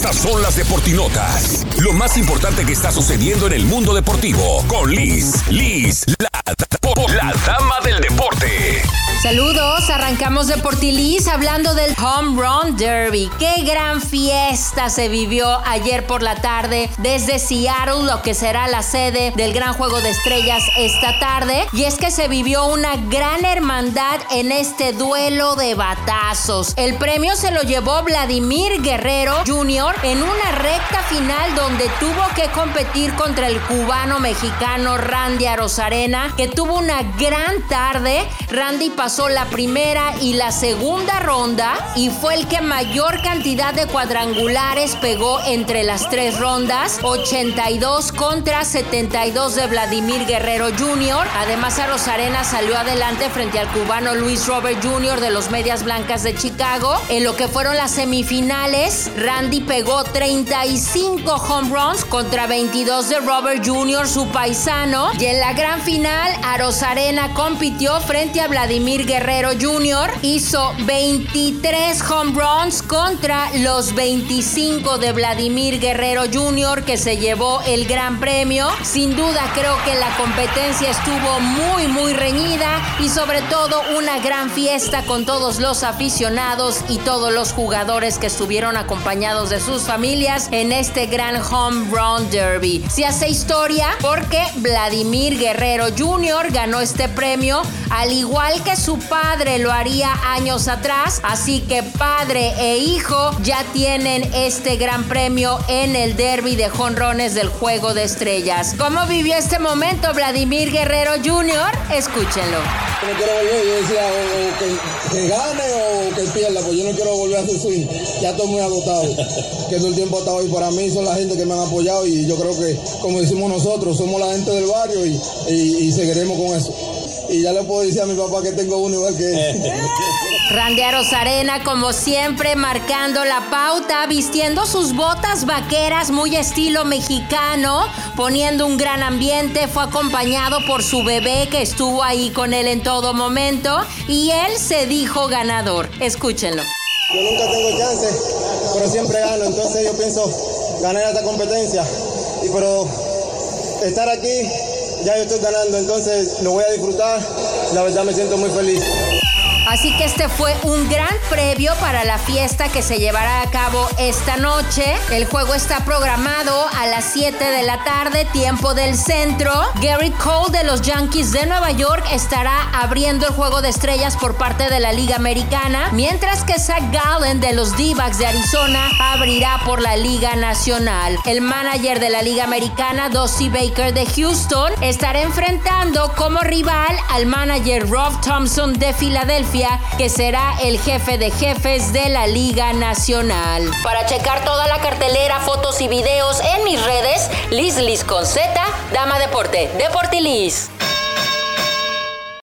Estas son las deportinotas. Lo más importante que está sucediendo en el mundo deportivo con Liz, la dama del deporte. Saludos, arrancamos Deportilis hablando del Home Run Derby. Qué gran fiesta se vivió ayer por la tarde desde Seattle, lo que será la sede del Gran Juego de Estrellas esta tarde. Y es que se vivió una gran hermandad en este duelo de batazos. El premio se lo llevó Vladimir Guerrero Jr. en una recta final donde tuvo que competir contra el cubano-mexicano Randy Arozarena, que tuvo una gran tarde. Randy pasó la primera y la segunda ronda y fue el que mayor cantidad de cuadrangulares pegó entre las tres rondas, 82 contra 72 de Vladimir Guerrero Jr. Además, Arozarena salió adelante frente al cubano Luis Robert Jr. de los Medias Blancas de Chicago. En lo que fueron las semifinales, Randy pegó 35 home runs contra 22 de Robert Jr., su paisano, y en la gran final Arozarena compitió frente a Vladimir Guerrero Jr., hizo 23 home runs contra los 25 de Vladimir Guerrero Jr., que se llevó el gran premio. Sin duda creo que la competencia estuvo muy reñida y sobre todo una gran fiesta con todos los aficionados y todos los jugadores que estuvieron acompañados de sus familias en este gran Home Run Derby. Se hace historia porque Vladimir Guerrero Jr. ganó este premio al igual que su padre lo haría años atrás, así que padre e hijo ya tienen este gran premio en el derby de jonrones del Juego de Estrellas. ¿Cómo vivió este momento Vladimir Guerrero Jr.? Escúchenlo. No quiero volver, yo decía o que gane o que pierda, pues yo no quiero volver a hacer swing, ya estoy muy agotado, que todo el tiempo he estado ahí. Para mí son la gente que me han apoyado y yo creo que, como decimos nosotros, somos la gente del barrio y seguiremos con eso. Y ya le puedo decir a mi papá que tengo uno igual que él. Randy Arozarena, como siempre, marcando la pauta, vistiendo sus botas vaqueras muy estilo mexicano, poniendo un gran ambiente. Fue acompañado por su bebé que estuvo ahí con él en todo momento y él se dijo ganador. Escúchenlo. Yo nunca tengo chance, pero siempre gano, entonces yo pienso ganar esta competencia. Pero estar aquí, ya yo estoy ganando, entonces lo voy a disfrutar. La verdad me siento muy feliz. Así que este fue un gran previo para la fiesta que se llevará a cabo esta noche. El juego está programado a las 7 de la tarde, tiempo del centro. Gerrit Cole de los Yankees de Nueva York estará abriendo el Juego de Estrellas por parte de la Liga Americana, mientras que Zach Gallen de los D-backs de Arizona abrirá por la Liga Nacional. El manager de la Liga Americana, Dusty Baker de Houston, estará enfrentando como rival al manager Rob Thompson de Filadelfia, que será el jefe de jefes de la Liga Nacional. Para checar toda la cartelera, fotos y videos en mis redes, Liz con Z, Dama Deporte, Deportilis.